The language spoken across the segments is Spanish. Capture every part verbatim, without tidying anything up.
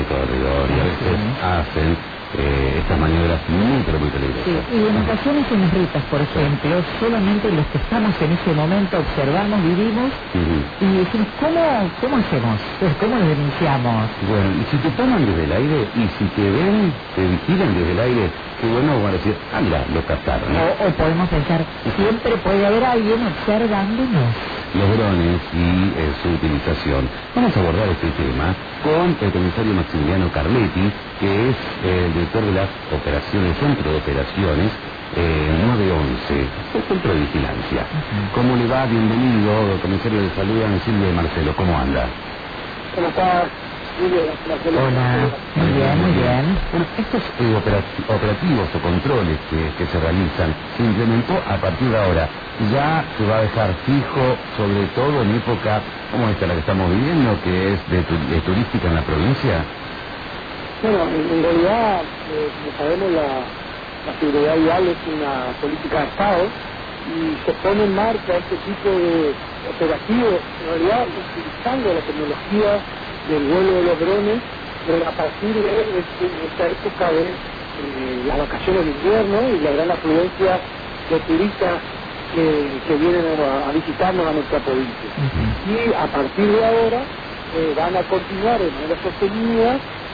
corredor y a veces hacen eh, estas maniobras muy pero muy peligrosas. Sí, y en ocasiones en las rutas, por ejemplo, solamente los que estamos en ese momento observamos, vivimos Ujú. y decimos, ¿cómo, cómo hacemos? Pues, ¿cómo lo denunciamos? Bueno, y si te toman desde el aire y si te ven, te vigilan desde el aire, qué bueno, van a decir, ah, mira, lo captaron. ¿no? O, o podemos pensar, siempre puede haber alguien observándonos. Los drones y eh, su utilización. Vamos a abordar este tema con el comisario Maximiliano Carletti, que es eh, el director de las operaciones, centro de operaciones eh, nueve once, el centro de vigilancia. Uh-huh. ¿Cómo le va? Bienvenido, comisario de salud, Silvia y Marcelo, ¿cómo anda? ¿Cómo está? Hola, muy bien, muy bien. Bueno, estos eh, operati- operativos o controles que, que se realizan se implementó a partir de ahora. Ya se va a dejar fijo, sobre todo en época como esta la que estamos viviendo, que es de, tu- de turística en la provincia. Bueno, en, en realidad, eh, como sabemos, la, la seguridad vial es una política de Estado y se pone en marcha este tipo de operativos, en realidad utilizando la tecnología del vuelo de los drones, pero a partir de, este, de esta época de eh, las vacaciones de invierno y la gran afluencia de turistas que, que vienen a, a visitarnos a nuestra provincia. Uh-huh. Y a partir de ahora eh, van a continuar de manera sostenida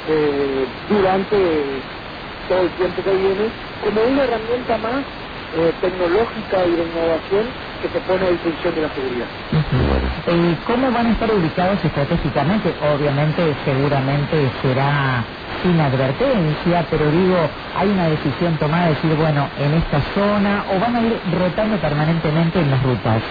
eh, durante todo el tiempo que viene como una herramienta más eh, tecnológica y de innovación que se pone a disposición de la seguridad. Uh-huh. ¿Y cómo van a estar ubicados estratégicamente? Obviamente, seguramente será sin advertencia, pero digo, hay una decisión tomada de decir, bueno, en esta zona, o van a ir rotando permanentemente en las rutas.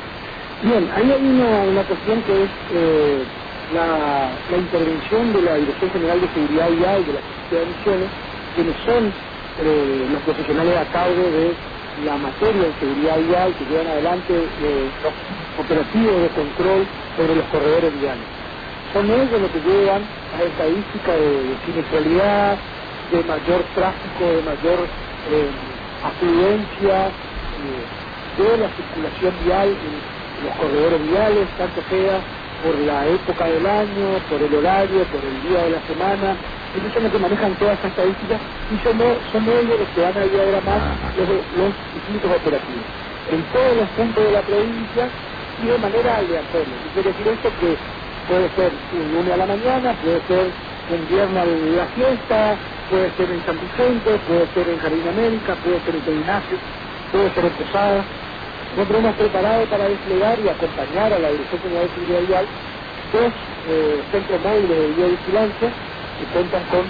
Bien, ahí hay una, una cuestión que es eh, la, la intervención de la Dirección General de Seguridad Vial y de la Policía de Misiones, quienes son eh, los profesionales a cargo de la materia de seguridad vial que llevan adelante eh, los operativos de control sobre los corredores viales. Son ellos los que llevan a estadística de, de siniestralidad, de mayor tráfico, de mayor eh, afluencia, eh, de la circulación vial en los corredores viales, tanto sea por la época del año, por el horario, por el día de la semana. Ellos son los que manejan todas esas estadísticas y son, son ellos los que van a diagramar los, los distintos operativos en todos los puntos de la provincia y de manera aleatoria. Y quiere decir esto que puede ser un lunes a la mañana, puede ser un viernes a la fiesta, puede ser en San Vicente, puede ser en Jardín América, puede ser en San Ignacio, puede ser en Posada. Nosotros hemos preparado para desplegar y acompañar a la Dirección General de Seguridad Vial dos eh, centros móviles de videovigilancia que cuentan con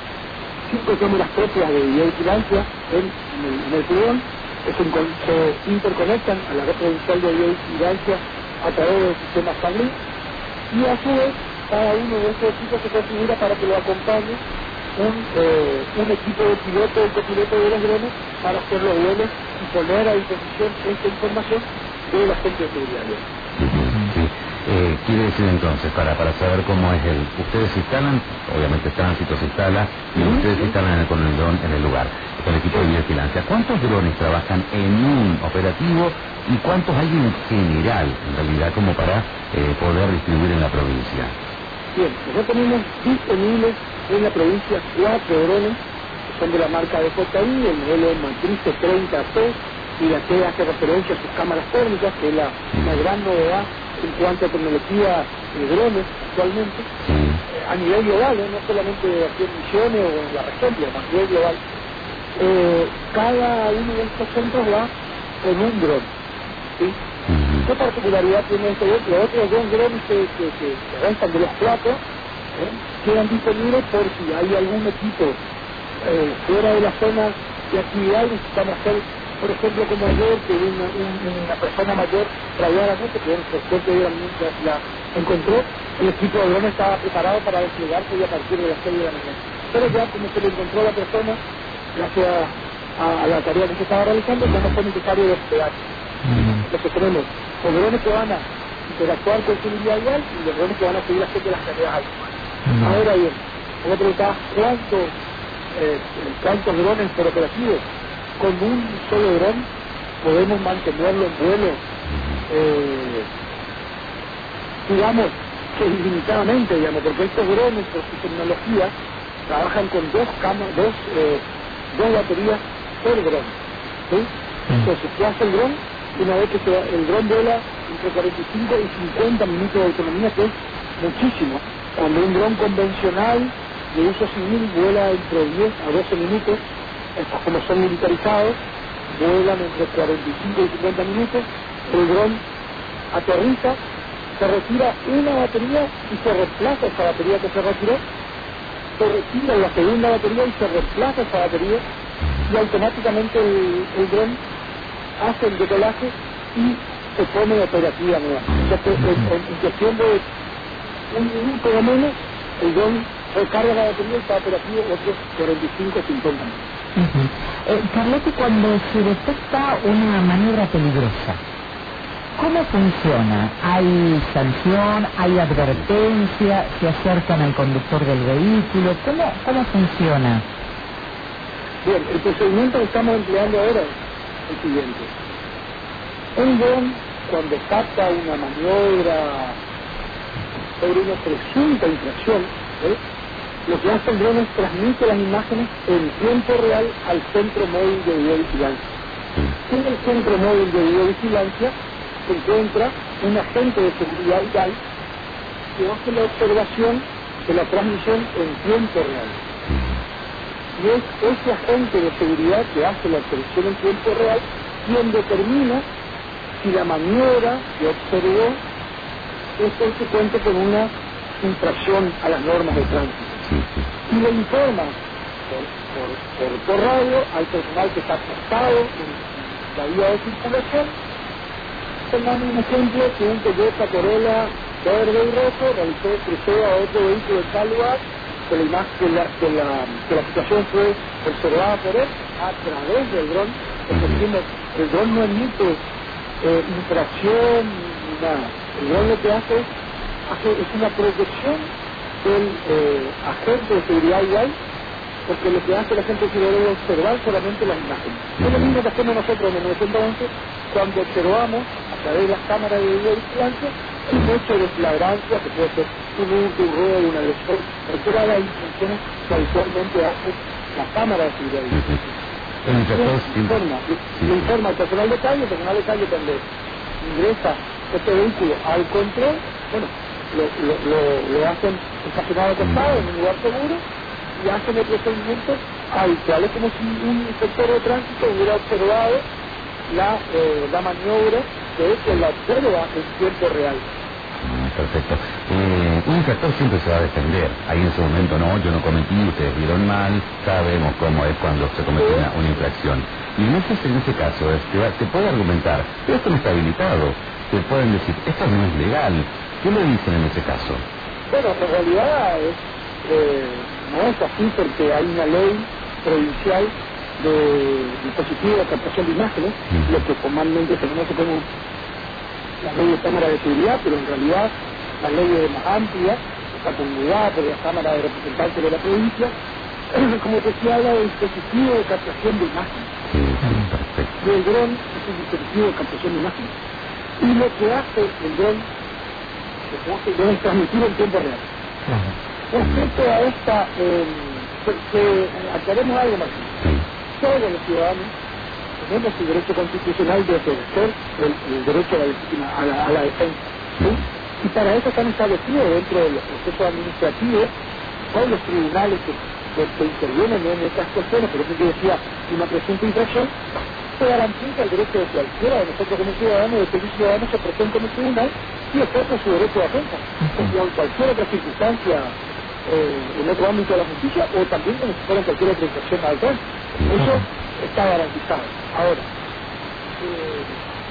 cinco cámaras propias de videovigilancia en, en el, en el Pulmón, que se, se interconectan a la red provincial de videovigilancia a través del sistema Sanlí, y a su vez cada uno de estos equipos se configura para que lo acompañe un, eh, un equipo de piloto y copiloto de los drones para hacer los vuelos y poner a disposición esta información de la gente de seguridad. Sí. Eh, quiere decir entonces, para, para saber cómo es el... Ustedes se instalan, obviamente el tránsito se instala, y ¿Sí? ustedes se instalan con el dron en el lugar, con el equipo de vigilancia. ¿Cuántos drones trabajan en un operativo y cuántos hay en general, en realidad, como para eh, poder distribuir en la provincia? Bien, nosotros tenemos disponibles en la provincia cuatro drones que son de la marca de J I, el modelo Matrice treinta T, y la que hace referencia a sus cámaras térmicas, que es la, la gran novedad en cuanto a tecnología de drones actualmente, Sí. eh, a nivel global, ¿eh? No solamente aquí en Misiones o en la región, sino a nivel global. Eh, cada uno de estos centros va con un dron, ¿sí? Ujú. ¿Qué particularidad tiene este otro? Los otros dos drones que, que, que, que restan de los cuatro ¿eh? quedan disponibles por si hay algún equipo eh, fuera de la zona de actividad. Necesitamos hacer, por ejemplo, como ayer, que una, un- una persona mayor traía la noche, que por suerte la, la encontró, el equipo de drones estaba preparado para desplegarse ya a partir de las seis de la mañana. Pero ya como se le encontró a la persona, gracias a, a la tarea que se estaba realizando, ya no fue necesario desplegar. Lo que tenemos son drones que van a interactuar con seguridad vial y los drones que van a seguir haciendo las tareas habituales. Ahora bien, como preguntaba, ¿cuántos, eh, cuántos drones por operativo? Con un solo dron podemos mantenerlo en vuelo, eh, digamos, que ilimitadamente, digamos, porque estos drones, por su tecnología, trabajan con dos cámaras, dos, eh, dos baterías por dron, ¿sí? Entonces, ¿qué hace el dron? Una vez que se, el dron vuela entre cuarenta y cinco y cincuenta minutos de autonomía, que es muchísimo. Cuando un dron convencional de uso civil vuela entre diez a doce minutos, estos como son militarizados, vuelan entre cuarenta y cinco y cincuenta minutos, el dron aterriza, se retira una batería y se reemplaza esa batería que se retiró, se retira la segunda batería y se reemplaza esa batería, y automáticamente el, el dron hace el decolaje y se pone operativa nueva. Entonces, en, en, en cuestión de un minuto o menos, el dron recarga la batería y está operativo otros cuarenta y cinco a cincuenta minutos. Uh-huh. eh, Carletti, cuando se detecta una maniobra peligrosa, ¿cómo funciona? ¿Hay sanción? ¿Hay advertencia? ¿Se acercan al conductor del vehículo? ¿Cómo, cómo funciona? Bien, el procedimiento que estamos empleando ahora es el siguiente. Un dron, cuando capta una maniobra sobre una presunta infracción, ¿eh? lo que hace el dron es transmite las imágenes en tiempo real al centro móvil de videovigilancia. En el centro móvil de videovigilancia se encuentra un agente de seguridad vial que hace la observación de la transmisión en tiempo real. Y es ese agente de seguridad que hace la observación en tiempo real quien determina si la maniobra que observó es consecuente con una infracción a las normas de tránsito. Y le informa por, por, por, por radio al personal que está acostado en la vía de circulación. Tomando un ejemplo que un Toyota Corolla verde y rojo realizó crucero a otro vehículo en tal lugar, que la, imagen, que la, que la, que la situación fue observada por él a través del dron, porque uh-huh. el dron no emite eh, infracción ni nada. El dron lo que hace, hace es una proyección del eh, agente de seguridad vial, porque lo que hace la gente es que debe observar solamente las imágenes. Uh-huh. Es lo mismo que hacemos nosotros en el novecientos once cuando observamos a través de las cámaras de videovigilancia un hecho de flagrancia que puede ser un hurto, un robo, una agresión, cualquiera de las intenciones que habitualmente hace la cámara de seguridad vial. Informa, le informa al personal de calle, el personal de calle cuando ingresa este vehículo al control, bueno, lo, lo, lo, lo hacen estacionado acostado en un lugar seguro y hacen el procedimiento habitual. Es como si un inspector de tránsito hubiera observado la, eh, la maniobra que es que la observa en tiempo real. Perfecto. Eh, un infractor siempre se va a defender. Ahí en ese momento, no, yo no cometí, ustedes vieron mal, sabemos cómo es cuando se comete una, una infracción. Y no sé si en ese caso se, se puede argumentar, pero esto no está habilitado. Se pueden decir, esto no es legal. ¿Qué le dicen en ese caso? Bueno, en realidad es, eh, no es así porque hay una ley provincial de dispositivo de captación de imágenes, uh-huh. lo que comúnmente se conoce como la ley de cámara de seguridad, pero en realidad la ley es más amplia, está promulgada por la Cámara de Representantes de la provincia, como que se habla de dispositivo de captación de imágenes. Sí, sí, perfecto. Y el dron es un dispositivo de captación de imágenes. Y lo que hace el dron, lo que hace el dron es transmitir en tiempo real. Uh-huh. Respecto a esta, eh, que, que aclaremos algo más. Sí. Todos los ciudadanos tenemos el derecho constitucional de ejercer el, el derecho a la, a la, a la defensa, ¿sí? Y para eso están establecidos dentro de los procesos administrativos todos los tribunales que, que, que intervienen en estas cuestiones. Por ejemplo, yo decía, una presunta infracción, se garantiza el derecho de cualquiera de nosotros como ciudadanos, de que el ciudadano se presente en el tribunal y ejerce su derecho de defensa, uh-huh. en cualquier otra circunstancia, eh, en otro ámbito de la justicia, o también como si fuera cualquier otra infracción al tránsito. Eso está garantizado. Ahora, eh,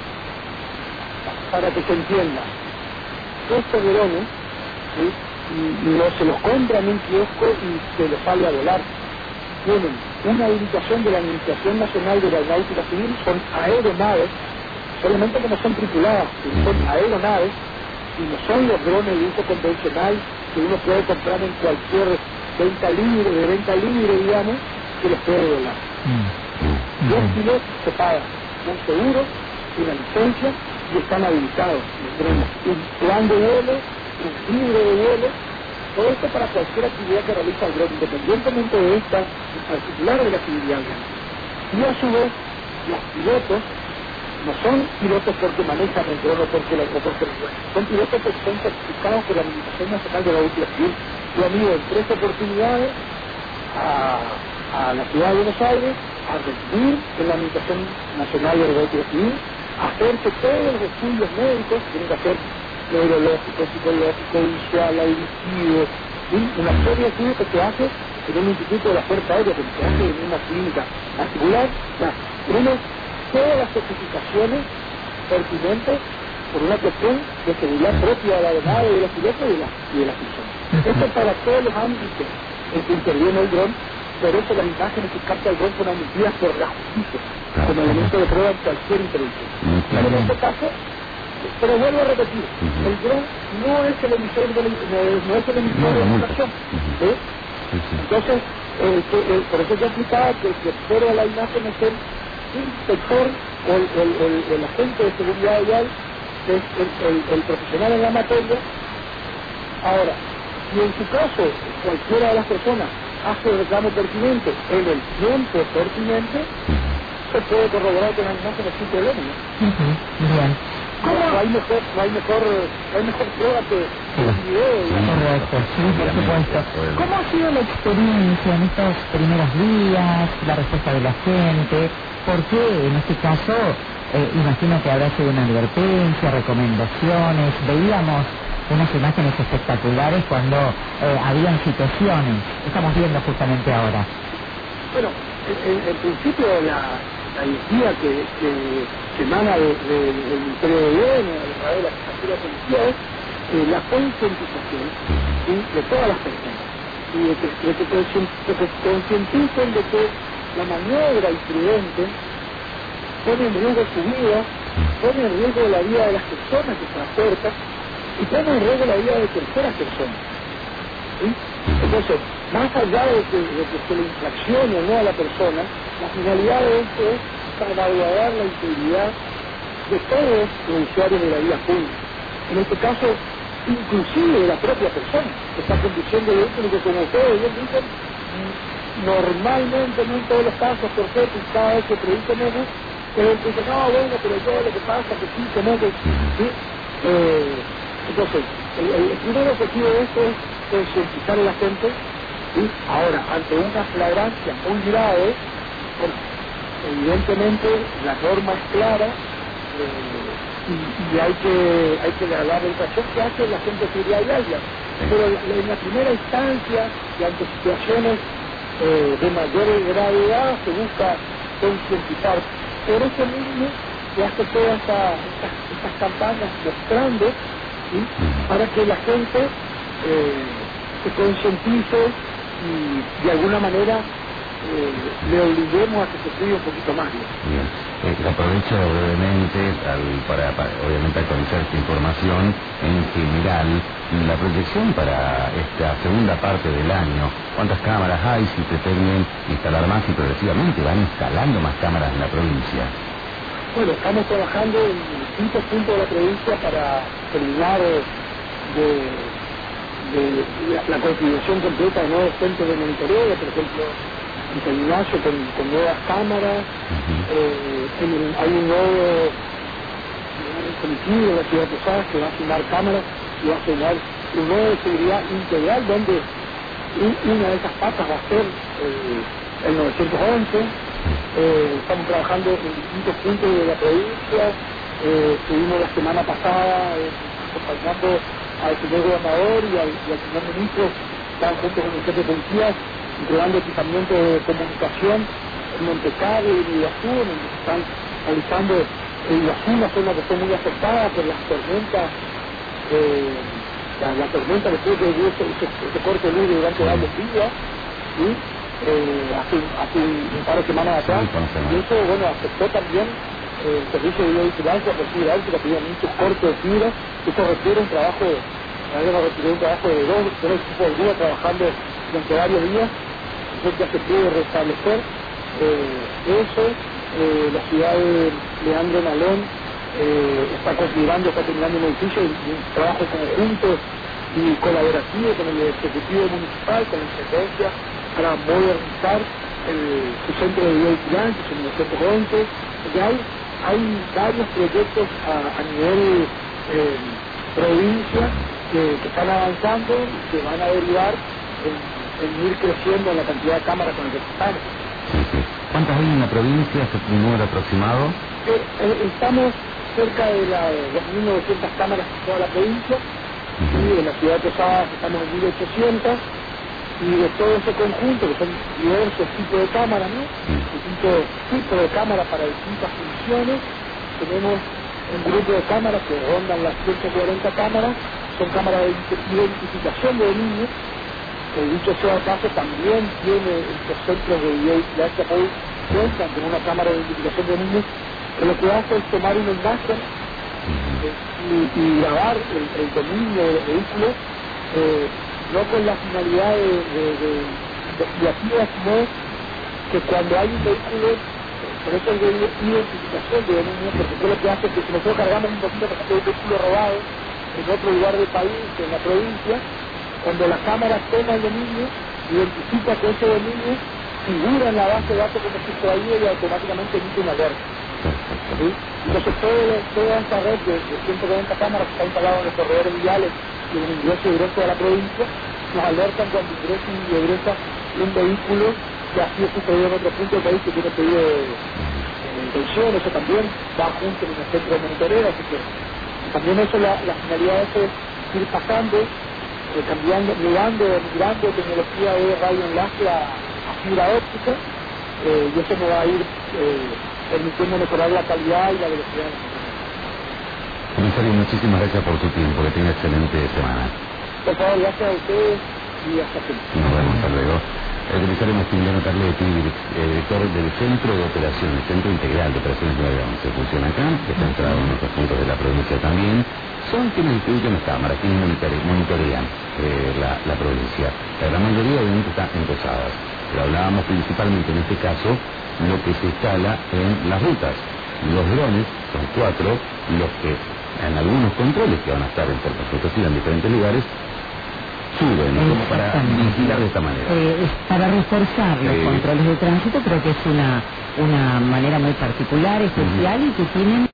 para que se entienda, estos drones, ¿sí? no se los compra en un kiosco y se los sale a volar. Tienen una habilitación de la Administración Nacional de la Aeronáutica Civil, son aeronaves, solamente que no son tripuladas, son aeronaves, y no son los drones de uso convencional que uno puede comprar en cualquier venta libre, de venta libre, digamos, que los puede volar. Los pilotos se pagan un seguro, una licencia y están habilitados. Tenemos un plan de vuelo un libro de vuelo, todo esto para cualquier actividad que realiza el dron, independientemente de esta, en particular de la actividad avión. Y a su vez, los pilotos no son pilotos porque manejan el dron o porque lo o porque lo vuelan, son pilotos que son certificados por la Administración Nacional de la Aeronáutica Civil. Yo han ido en tres oportunidades a, a la ciudad de Buenos Aires a recibir en la Administración Nacional de Aeronáutica Civil, a hacerse todos los estudios médicos que tienen que hacer neurológico, psicológico, visual, auditivo, ¿sí? Una serie de estudios que se hace en un instituto de la Fuerza Aérea, que se hace en una clínica particular. O sea, tenemos todas las certificaciones pertinentes por una cuestión de seguridad propia de la aeronave, de los pilotos y de las y de las personas. Esto es para todos los ámbitos en que interviene el dron. Por eso las imágenes que capta el dron son admitidas por la justicia como elemento de prueba en cualquier intervención. Pero en este caso, pero vuelvo a repetir, el dron no es el emisor de la, no es, no es el emisor de la información. ¿Sí? Entonces, el, el, por eso yo explicaba que el que observa la imagen es el inspector o el, el, el, el agente de seguridad vial, que es el, el, el profesional en la materia. Ahora, si en su caso cualquiera de las personas hace el reclamo pertinente en el tiempo pertinente, se puede corroborar con las imágenes sin problema, ¿no? Uh-huh. Bien. No, no hay mejor, no hay mejor, no hay mejor prueba que el video. Correcto, sí, por supuesto. ¿Cómo ha sido la experiencia en estos primeros días, la respuesta de la gente? Porque en este caso, eh, imagino que habrá sido una advertencia, recomendaciones, veíamos unas imágenes espectaculares cuando eh, habían situaciones. Estamos viendo justamente ahora. Bueno, en, en principio la, la guía que, que, que emana de, de, del Ministerio de Gobierno, a través de la Jefatura de Policía, es eh, la concientización, ¿sí?, de todas las personas. Y de que, de que, de que concienticen de que la maniobra imprudente pone en riesgo su vida, pone en riesgo la vida de las personas que transportan, y pone en riesgo la vida de terceras personas. ¿Sí? Entonces, más allá de que, de que se le infraccione o no a la persona, la finalidad de esto es salvaguardar la integridad de todos los usuarios de la vía pública. En este caso, inclusive de la propia persona que está conduciendo el vehículo, que como ustedes bien dicen, normalmente, no en todos los casos, por cierto, y cada vez que predica menos, pero el que dice, no, bueno, pero yo lo que pasa que sí, que no, que sí. Eh, entonces, el, el primer objetivo de esto es concientizar a la gente, ¿sí? Ahora, ante una flagrancia muy grave, pues, evidentemente la norma es clara, eh, y, y hay que hay que dar la orientación que hace la gente de seguridad vial, pero en la primera instancia y ante situaciones eh, de mayor gravedad se busca concientizar. Por eso mismo se hace todas esta, estas, estas campañas mostrando, ¿sí?, para que la gente eh, se concientice y de alguna manera eh, le obliguemos a que se cuide un poquito más. Bien. Eh, aprovecho brevemente al, para, para obviamente actualizar esta información en general, la proyección para esta segunda parte del año, cuántas cámaras hay, si pretenden instalar más y progresivamente van instalando más cámaras en la provincia. Bueno, estamos trabajando en distintos puntos de la provincia para terminar eh, de, de la, la configuración completa de nuevos centros de monitoreo, por ejemplo, en San Ignacio con, con nuevas cámaras, uh-huh. eh, en el, hay un nuevo colectivo de la ciudad de Posadas que va a sumar cámaras y va a sumar un nuevo de seguridad integral donde una de esas patas va a ser eh, el novecientos once. Eh, estamos trabajando en distintos puntos de la provincia. Eh, estuvimos la semana pasada eh, acompañando al señor gobernador y al, y al señor ministro, estaban juntos con el jefe de policía entregando equipamiento de comunicación en Montecarlo y en Iguazú, en donde están realizando en Iguazú, una zona que fue muy afectada por las tormentas, eh, la, la tormenta que tuvo que vivir ese, ese corte de luz durante varios días, ¿sí? Eh, hace, hace un par de semanas atrás, y eso, bueno, afectó también eh, el servicio de vigilancia, por fibra óptica, que había muchos cortes de fibra. Eso requiere un trabajo, requiere un trabajo de dos, tres equipos de día trabajando durante varios días. Entonces ya se pudo restablecer eh, eso. Eh, la ciudad de Leandro Nalón eh, está configurando, está terminando un edificio y un trabajo conjunto y colaborativo con el Ejecutivo Municipal, con la Intendencia, para modernizar el, su centro de vigilancia, su novecientos once. Ya hay, hay varios proyectos a, a nivel eh, provincia que, que están avanzando y que van a derivar en, en ir creciendo en la cantidad de cámaras con las que estamos. Sí, sí. ¿Cuántas hay en la provincia? ¿Se un número aproximado? Eh, eh, estamos cerca de las dos mil novecientas cámaras en toda la provincia. Uh-huh. Y en la ciudad de Posadas estamos en mil ochocientas, y de todo ese conjunto, que son diversos tipos de cámaras, ¿no? Uh-huh. Distintos tipos de cámaras para distintas funciones. Tenemos un grupo de cámaras que rondan las ciento cuarenta cámaras, son cámaras de identificación de niños, que dicho sea de paso también tiene estos centros de vigilancia móvil, cuentan con una cámara de identificación de niños, que lo que hace es tomar una imagen y, y grabar el, el dominio del vehículo, eh, no con la finalidad de, de, de investigativa, sino que cuando hay un vehículo, por eso es de identificación de dominio, porque eso lo que hace es que si nosotros cargamos un dominio, por ejemplo, un vehículo robado en otro lugar del país, en la provincia, cuando la cámara toma el dominio, identifica que ese dominio figura en la base de datos como si ahí y automáticamente emite una alerta. ¿Sí? Entonces todo, toda esta red de, de ciento cuarenta cámaras que está instalada en los corredores viales y en el ingreso y egreso de la provincia nos alertan cuando ingresa y egresa un vehículo, que así ha sucedido en otro punto del país que tiene pedido de, de intención. Eso también va junto en el centro de monitoreo, así que también eso la, la finalidad es ir pasando, eh, cambiando, mudando, migrando tecnología de radioenlace a, a fibra óptica, eh, y eso nos va a ir eh, permitiendo mejorar la calidad y la velocidad. Comisario, muchísimas gracias por su tiempo, que tenga excelente semana. Por favor, gracias a ustedes y hasta siempre. Nos vemos, hasta luego. El comisario Maximiliano Carletti, director del Centro de Operaciones, Centro Integral de Operaciones nueve once, funciona acá, que está entrado en otros puntos de la provincia también. Son quienes distribuyen las cámaras, quienes monitorean, monitorean eh, la, la provincia. La gran mayoría obviamente está en Posadas, pero hablábamos principalmente en este caso lo que se instala en las rutas. Los drones son cuatro, los que en algunos controles que van a estar en Puerto Fructuosa en diferentes lugares, suben como para vigilar de esta manera. Eh, es para reforzar los Eh, controles de tránsito, creo que es una, una manera muy particular, especial, uh-huh. y que tienen